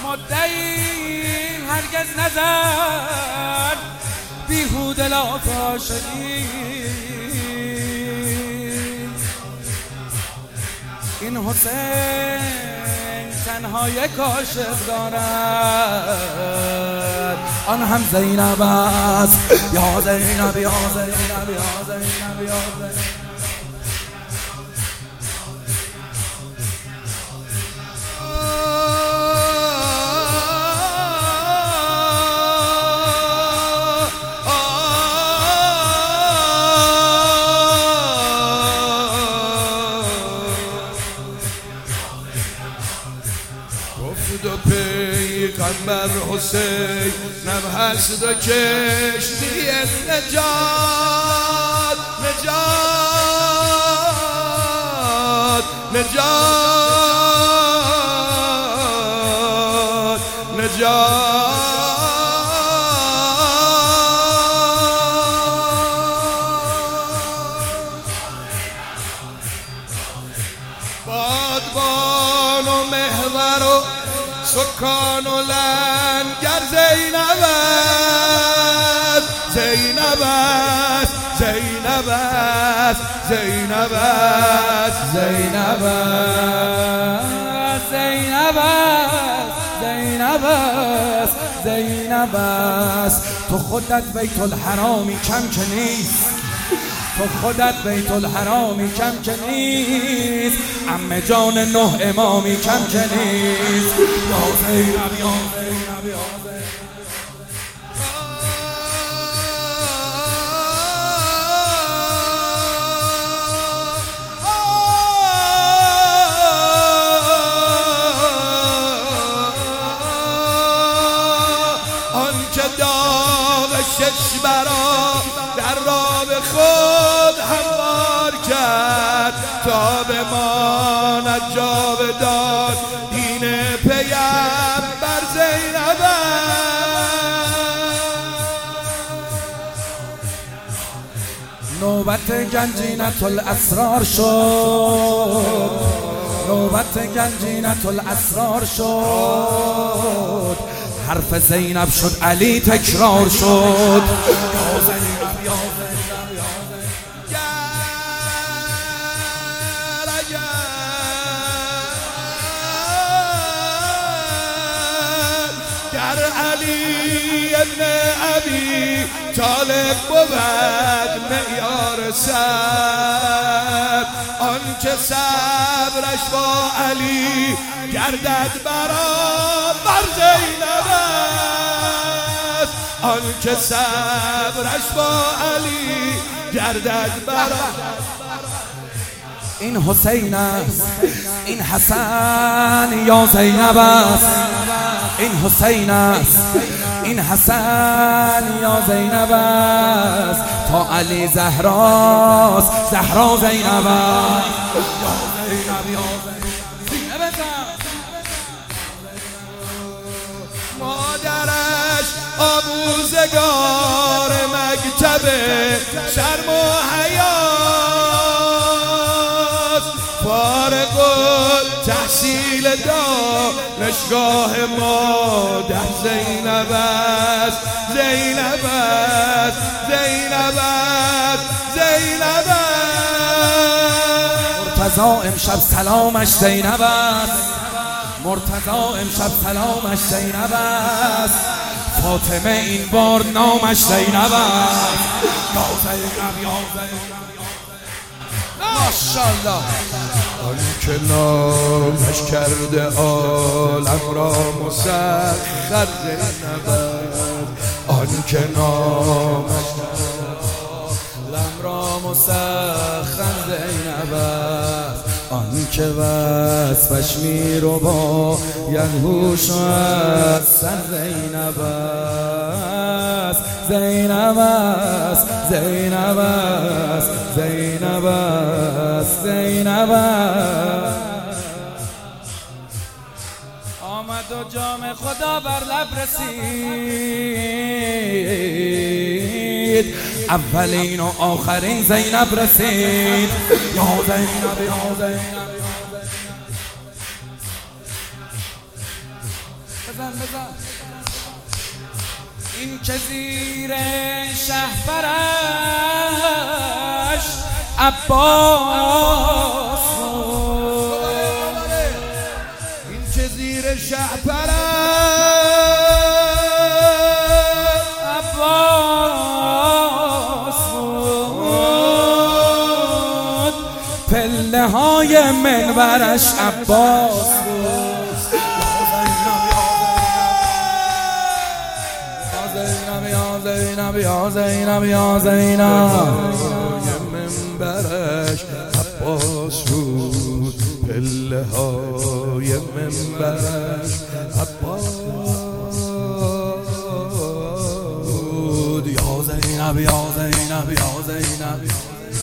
مدعی هرگز نزد بیهوده لاف شدی. این حسین تنها یک عاشق دارد، آن هم زینب است. یا زینب یا زینب یا زینب یا زینب. گفت و پیغمبر حسین نم هست و کشتی نجات نجات نجات نجات. بادبان و محور و سکان و لنگر زینب است، زینب است، زینب است، زینب است، زینب است، زینب است، زینب است، زینب است. تو خودت بیت الحرامی کم که نیست، تو خودت بیت الحرامی کم که نیست، عمه جان 9 امامی کم که نیست. یا زینب یا زینب یا زینب. آن که داغ 6 برا در راه خود هموار کرد تا بماند جاودان دین پیغمبر زینب است. نوبت گنجینة الاسرار شد، نوبت گنجینة الاسرار شد، حرف زینب شد علی تکرار شد. یا زینب یا زینب یا گر علی ابن ابی طالب بود معیار صبر، آن که صبرش با علی گردد برابر زینب است، آن که صبرش با علی گردد برابر. این حسین است، این حسن یا زینب است، این حسین است، این حسن یا زینب است، تا علی زهراست، زهرا زینب است. یا زینب یا زینب. مادرش آموزگار مکتب شرم و حیاست، فارغ التحصیل دانشگاه مادر زینب است، زینب است، زینب است، زینب است. مرتضی امشب سلامش زینب است، مرتضی امشب سلامش زینب است، فاطمه این بار نامش زینب است. یا زینب یا زینب ماشاءالله. آن که نامش کرده عالم را مسخر زینب است، آن که نامش عالم را مسخر زینب است، آن که وصفش میرو با ینهوش است زینب است، زینب است، زینب است، زینب است، زینب است. آمد و جام خدا بر لب رسید، اولین و آخرین زینب رسید. یا زینب یا زینب. بزن این که زیر شهپرش عباس این که زیر شهپرش عباس بود پله های منبرش عباس زینب یا زینب یا زینب منبرش عباس بود پله های منبرش عباس بود یا زینب یا زینب یا زینب